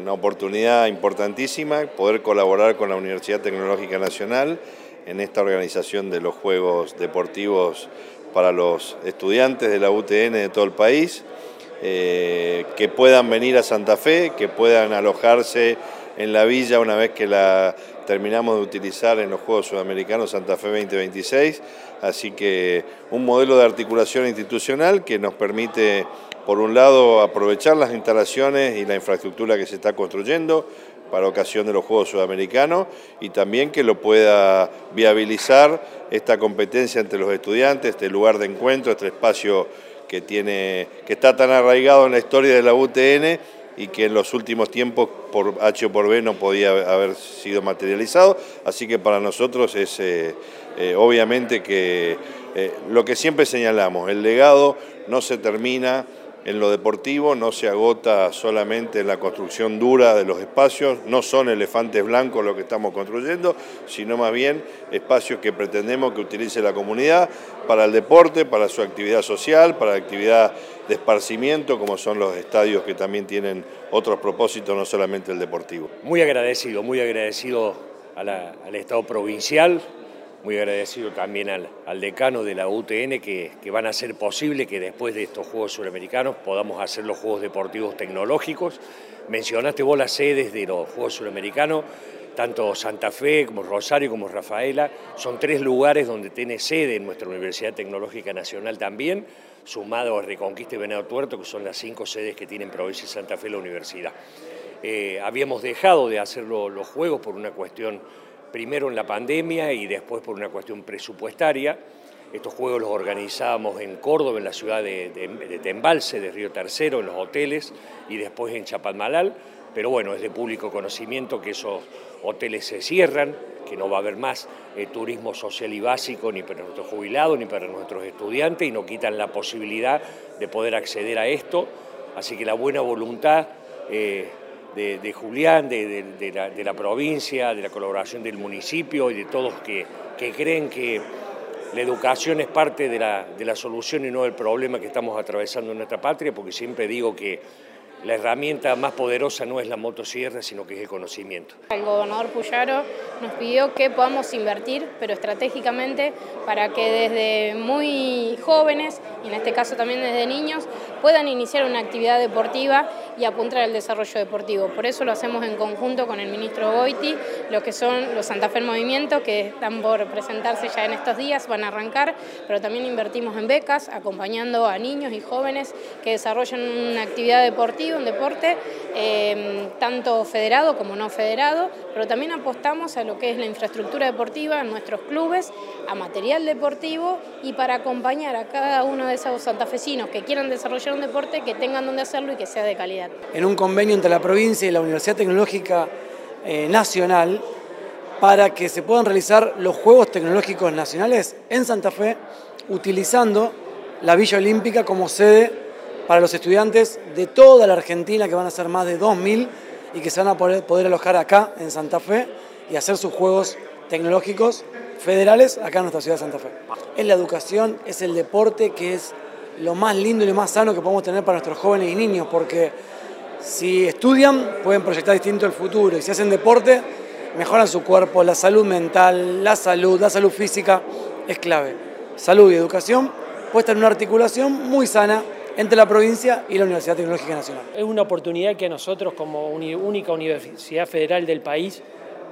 una oportunidad importantísima poder colaborar con la Universidad Tecnológica Nacional en esta organización de los Juegos Deportivos para los estudiantes de la UTN de todo el país, que puedan venir a Santa Fe, que puedan alojarse en la villa una vez que la terminamos de utilizar en los Juegos Sudamericanos Santa Fe 2026, así que un modelo de articulación institucional que nos permite, por un lado, aprovechar las instalaciones y la infraestructura que se está construyendo para ocasión de los Juegos Sudamericanos y también que lo pueda viabilizar esta competencia entre los estudiantes, este lugar de encuentro, este espacio que está tan arraigado en la historia de la UTN y que en los últimos tiempos por H o por B no podía haber sido materializado, así que para nosotros es obviamente que lo que siempre señalamos, el legado no se termina en lo deportivo, no se agota solamente en la construcción dura de los espacios, no son elefantes blancos lo que estamos construyendo, sino más bien espacios que pretendemos que utilice la comunidad para el deporte, para su actividad social, para la actividad de esparcimiento, como son los estadios que también tienen otros propósitos, no solamente el deportivo. Muy agradecido al Estado provincial, muy agradecido también al decano de la UTN que van a hacer posible que después de estos Juegos Suramericanos podamos hacer los Juegos Deportivos Tecnológicos. Mencionaste vos las sedes de los Juegos Suramericanos, tanto Santa Fe como Rosario como Rafaela, son 3 lugares donde tiene sede nuestra Universidad Tecnológica Nacional también, sumado a Reconquista y Venado Tuerto, que son las 5 sedes que tiene en Provincia de Santa Fe la universidad. Habíamos dejado de hacer los Juegos por una cuestión, primero en la pandemia y después por una cuestión presupuestaria. Estos Juegos los organizábamos en Córdoba, en la ciudad de Embalse, de Río Tercero, en los hoteles, y después en Chapadmalal. Pero bueno, es de público conocimiento que esos hoteles se cierran, que no va a haber más turismo social y básico ni para nuestros jubilados ni para nuestros estudiantes, y nos quitan la posibilidad de poder acceder a esto. Así que la buena voluntad de Julián, de la provincia, de la colaboración del municipio y de todos que creen que la educación es parte de la solución y no del problema que estamos atravesando en nuestra patria, porque siempre digo que la herramienta más poderosa no es la motosierra, sino que es el conocimiento. El gobernador Puyaro nos pidió que podamos invertir, pero estratégicamente, para que desde muy jóvenes, y en este caso también desde niños, puedan iniciar una actividad deportiva y apuntar al desarrollo deportivo. Por eso lo hacemos en conjunto con el ministro Goiti, lo que son los Santa Fe en Movimiento, que están por presentarse ya en estos días, van a arrancar, pero también invertimos en becas, acompañando a niños y jóvenes que desarrollan una actividad deportiva, un deporte, tanto federado como no federado, pero también apostamos a lo que es la infraestructura deportiva en nuestros clubes, a material deportivo y para acompañar a cada uno de esos santafesinos que quieran desarrollar un deporte, que tengan donde hacerlo y que sea de calidad. En un convenio entre la provincia y la Universidad Tecnológica Nacional para que se puedan realizar los Juegos Tecnológicos Nacionales en Santa Fe, utilizando la Villa Olímpica como sede para los estudiantes de toda la Argentina, que van a ser más de 2.000 y que se van a poder alojar acá en Santa Fe y hacer sus Juegos Tecnológicos federales acá en nuestra ciudad de Santa Fe. Es la educación, es el deporte, que es lo más lindo y lo más sano que podemos tener para nuestros jóvenes y niños, porque si estudian pueden proyectar distinto el futuro, y si hacen deporte mejoran su cuerpo, la salud mental, la salud física es clave. Salud y educación puesta en una articulación muy sana entre la provincia y la Universidad Tecnológica Nacional. Es una oportunidad que a nosotros, como única universidad federal del país,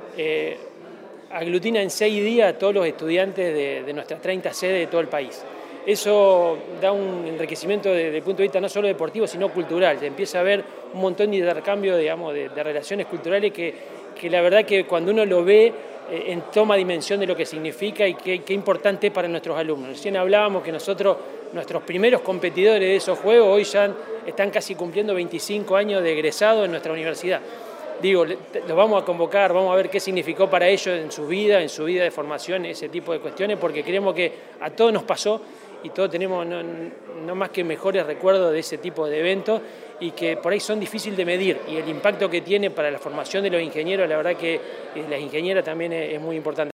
aglutina en 6 días a todos los estudiantes de nuestras 30 sedes de todo el país. Eso da un enriquecimiento desde el punto de vista no solo deportivo, sino cultural. Se empieza a ver un montón de intercambio, digamos, de relaciones culturales que la verdad que cuando uno lo ve, toma dimensión de lo que significa y qué importante es para nuestros alumnos. Recién hablábamos que nuestros primeros competidores de esos juegos hoy ya están casi cumpliendo 25 años de egresado en nuestra universidad. Digo, los vamos a convocar, vamos a ver qué significó para ellos en su vida de formación, ese tipo de cuestiones, porque creemos que a todos nos pasó y todos tenemos no más que mejores recuerdos de ese tipo de eventos y que por ahí son difíciles de medir, y el impacto que tiene para la formación de los ingenieros, la verdad que las ingenieras también es muy importante.